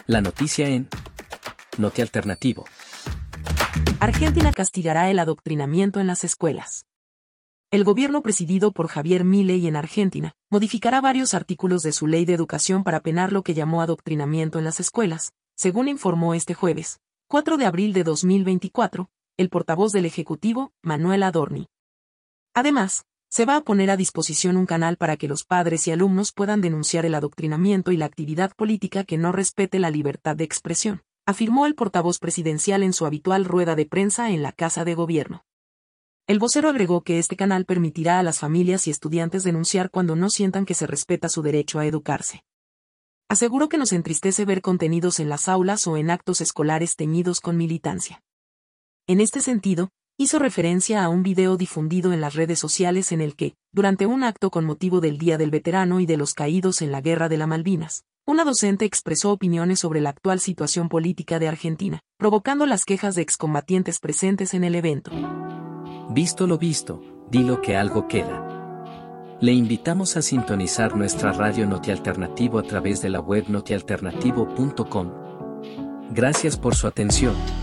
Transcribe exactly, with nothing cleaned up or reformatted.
La noticia en Noti Alternativo. Argentina castigará el adoctrinamiento en las escuelas. El gobierno presidido por Javier Milei en Argentina modificará varios artículos de su ley de educación para penar lo que llamó adoctrinamiento en las escuelas, según informó este jueves, cuatro de abril de dos mil veinticuatro, el portavoz del Ejecutivo, Manuel Adorni. Además, se va a poner a disposición un canal para que los padres y alumnos puedan denunciar el adoctrinamiento y la actividad política que no respete la libertad de expresión, afirmó el portavoz presidencial en su habitual rueda de prensa en la Casa de Gobierno. El vocero agregó que este canal permitirá a las familias y estudiantes denunciar cuando no sientan que se respeta su derecho a educarse. Aseguró que nos entristece ver contenidos en las aulas o en actos escolares teñidos con militancia. En este sentido, hizo referencia a un video difundido en las redes sociales en el que, durante un acto con motivo del Día del Veterano y de los Caídos en la Guerra de las Malvinas, una docente expresó opiniones sobre la actual situación política de Argentina, provocando las quejas de excombatientes presentes en el evento. Visto lo visto, di lo que algo queda. Le invitamos a sintonizar nuestra radio Noti Alternativo a través de la web noti alternativo punto com. Gracias por su atención.